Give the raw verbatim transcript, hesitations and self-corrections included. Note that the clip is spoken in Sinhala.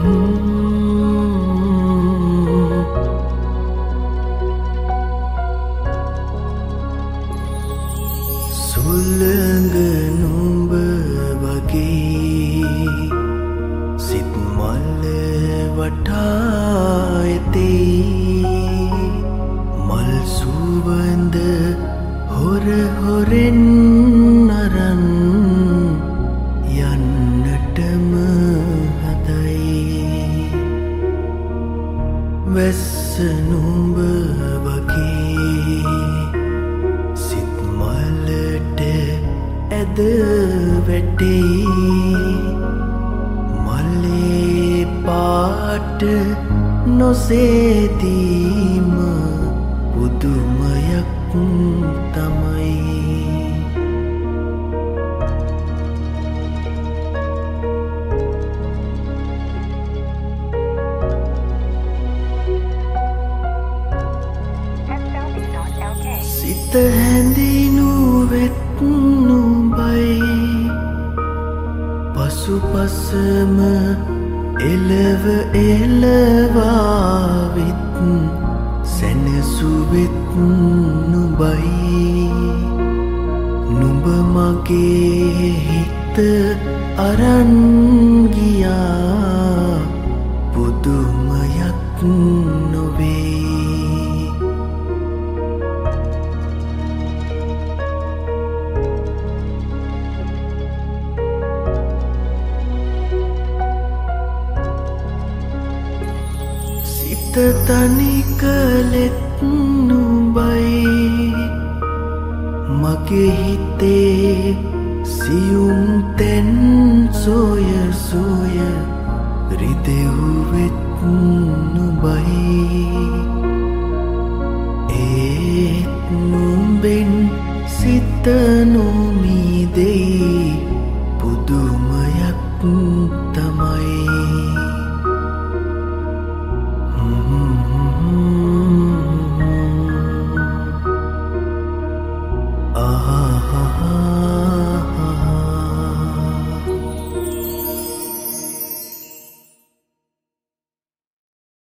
සුළඟ නුඹ වගේ සිත් මල් වටා ඇතේ මල් සුවඳ හොර හොරෙන් අරන් යන්නටම හදයි වැස්ස නුඹ වගේ සිත් මලට ඇද වැටේ මලේ පාට නොසේදීම පුදුමයක් තමයි සිත හැඳිනු වෙත්නු බයි පසුපසම එලව එලවාවිත් සැනසුවෙත් නුබයි නුඹ මගේ හිත අරන් ගියා පුදුමයක් නොවේ සිත තනි කළෙත් නුඹයි මගේ හිතේ සියුම් තෙන් සොය සොය රිදෙව්වෙත් නුඹයි ඒත් නුඹෙන් සිත නොමිදෙයි